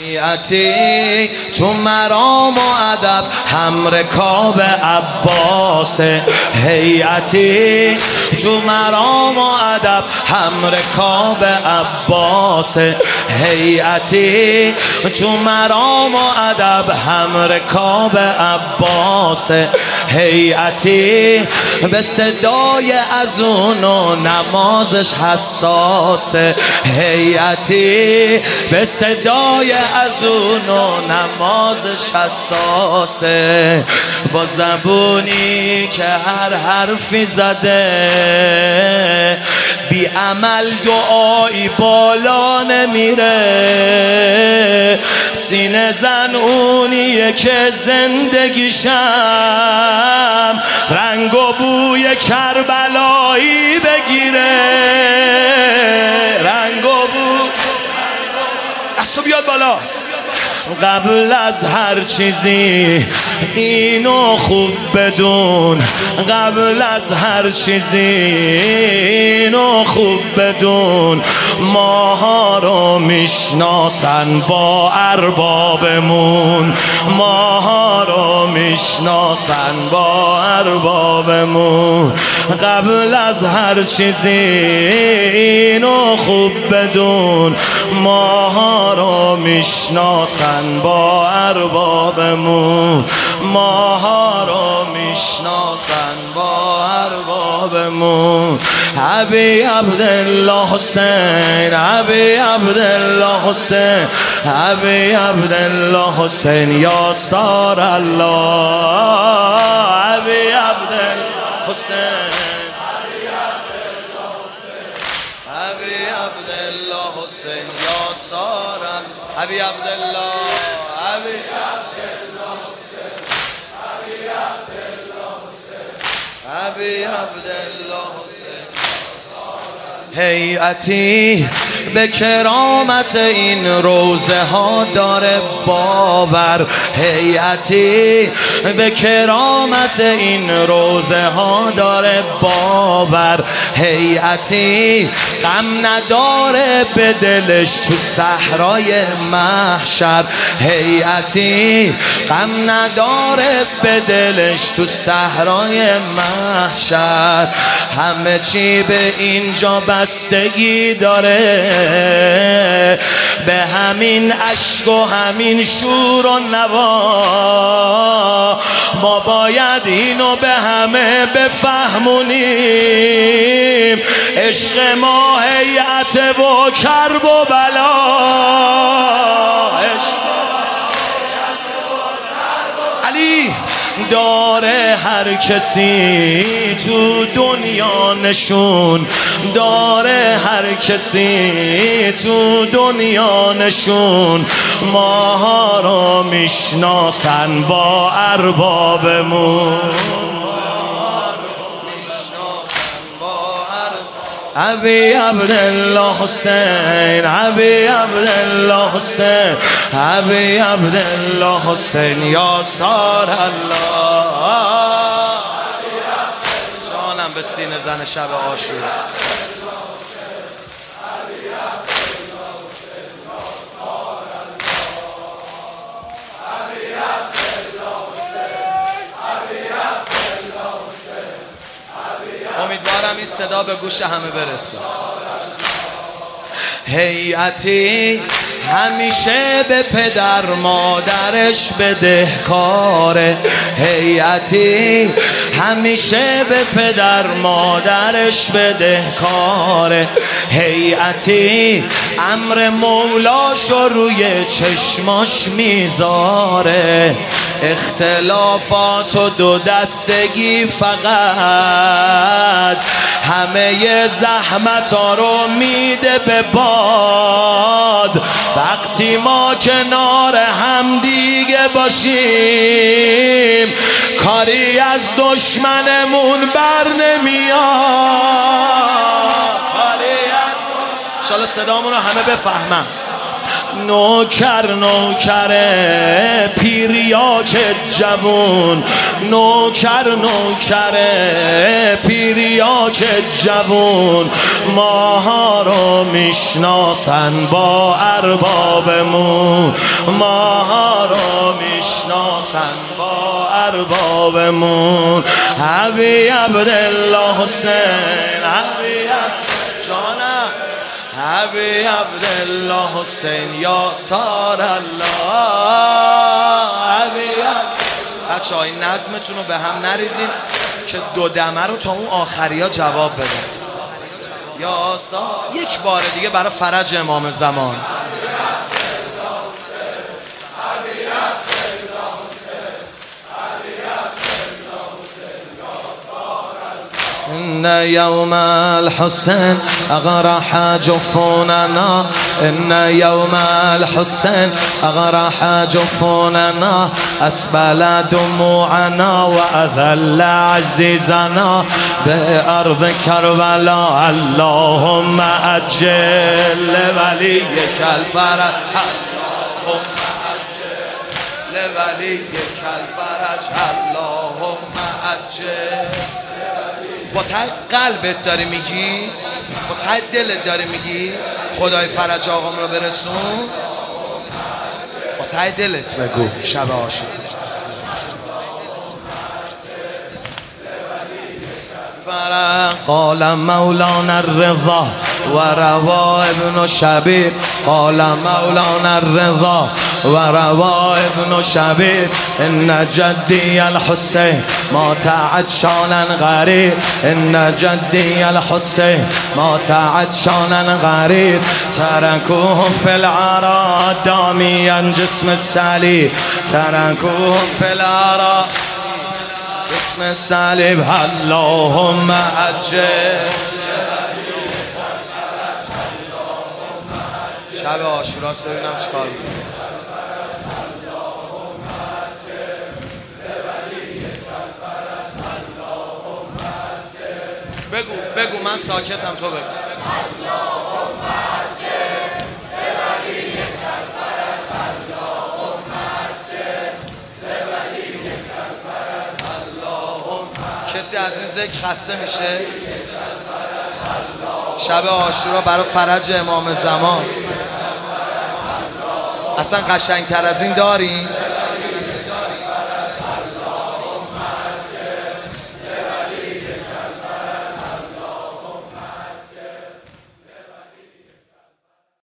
هیئتی تو مرام و ادب هم رکاب عباس، هیئتی تو مرام و ادب هم رکاب عباس، هیئتی تو مرام و ادب هم رکاب عباس، هیئتی به صدای اذان و نمازش حساسه، هیئتی به صدای اذان و نمازش حساسه، با زبونی که هر حرفی زده بی عمل دعایی بالا نمیره، سینه زن اونیه که زندگیشم رنگ و بوی کربلایی بگیره، رنگ و بوی اصلا بیاد بالا. قبل از هر چیزی اینو خوب بدون، قبل از هر چیزی اینو خوب بدون، ماها رو میشناسن با اربابمون، ماها رو میشناسن با اربابمون، قبل از هر چیزی اینو خوب بدون، ماها رو میشناسن با اربابمون، ماها رو میشناسن با اربابمون. ابی عبدالله حسین، ابی عبدالله حسین، ابی عبدالله حسین یا سار الله، ابی عبدالله حسین، ابی عبدالله حسین یا سار الله، ابی عبدالله، ابی عبدالله حسین، ابی عبدالله حسین، ابی عبدالله حسین. هیئتی به کرامت این روزه ها داره باور، هیئتی به کرامت این روزه ها داره باور، هیئتی غم نداره به دلش تو صحرای محشر، هیئتی غم نداره به دلش تو صحرای محشر، همه چی به اینجا بستگی داره، به همین اشک و همین شور و نوا ما باید اینو به همه بفهمونیم، عشق ما هیئت و کرب و بلا، علی داره هر کسی تو دنیا نشون، داره هر کسی تو دنیا نشون، ماها رو میشناسن با اربابمون، ابی عبدالله حسین، ابی عبدالله حسین، ابی عبدالله حسین یا سار الله. جانم به سینه زن شب عاشورا. امیدوارم این صدا به گوش همه برسه. هیئتی همیشه به پدر مادرش بدهکاره، هیئتی همیشه به پدر مادرش بدهکاره، هیئتی امر مولاشو روی چشماش میذاره، اختلافات و دو دستگی فقط همه زحمت ها رو میده به باد، وقتی ما کنار هم دیگه باشیم کاری از دشمنمون بر نمیاد، کاری از انشالله صدامون رو همه بفهمن. نوکر نوکر پیریا که جوون، نوکر نوکر پیریا که جوون، ماها رو میشناسن با اربابمون، ماها رو میشناسن با اربابمون. حبی عبدالله حسین، حبی جانم، حبی عبدالله حسین یا سار الله. بچه ها این نظمتون رو به هم نریزین که دو دمه رو تا اون آخری ها جواب بدن. یا سار یک بار دیگه برای فرج امام زمان. إن يوم الحسين أغرح جفوننا، إن يوم الحسين أغرح جفوننا، أسبل دموعنا وأذل عزيزنا بأرض كربلاء. اللهم أجل لوليك الفرج، اللهم أجل لوليك الفرج، اللهم أجل. با ته قلبت داری میگی، با ته دلت داری میگی خدای فرج آقام رو برسون، با ته دلت بگو شب عاشور. قال مولانا الرضا وروا ابن شبيب، قال مولانا الرضا وروا ابن شبيب، إن جدي الحسين مات عطشانا غريب، إن جدي الحسين مات عطشانا غريب، تركوه في العراء داميا جسم الصليب، تركوه في العراء جسم الصليب. اللهم أجل. شب عاشوراست، ببینم چیکار می‌کنی. بگو بگو، من ساکتم، تو بگو. کسی از این ذکر خسته میشه؟ شب عاشورا برای فرج امام زمان اصلا قشنگتر از این داریم؟